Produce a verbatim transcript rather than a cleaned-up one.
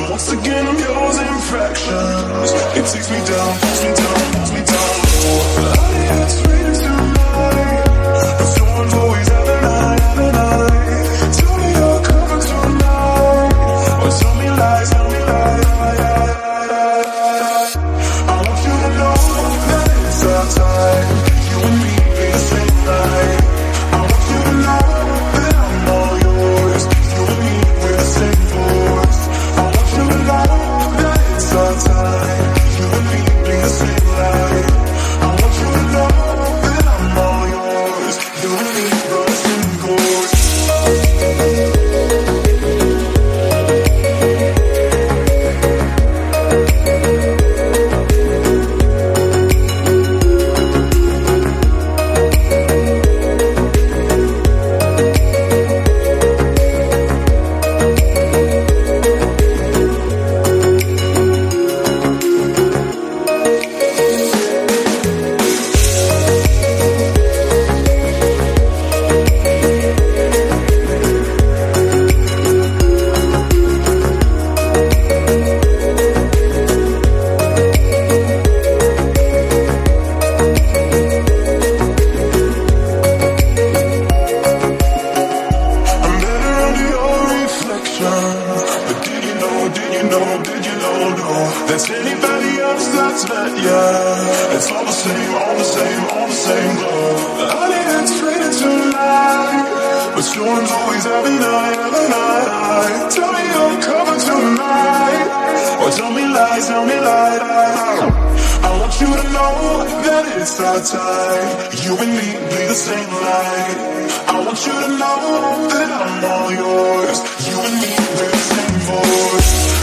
Once again I'm yours in fractions. It takes me down, pulls me down, pulls me down low. It's raining tonight, but someone's always having a night, having a night. Tell me you're coming tonight, or tell me lies, tell me lies. I want you to know that it's our time. You and me be the same night. I want you to know that I'm all yours. You and me, we're the same force. I want you to know that it's our time. You and me be the same light. I want you to know that I'm all yours. You and me, we're the same course. But did you know, did you know, did you know, no, there's anybody else that's not you? It's all the same, all the same, all the same glow. Honey, it's raining tonight, but storms always have a night, have a night. Tell me you're coming tonight, or tell me lies, tell me lies. I want you to know that it's our time. You and me bleed the same light. I want you to know that I'm all yours. You and me, we're the same voice.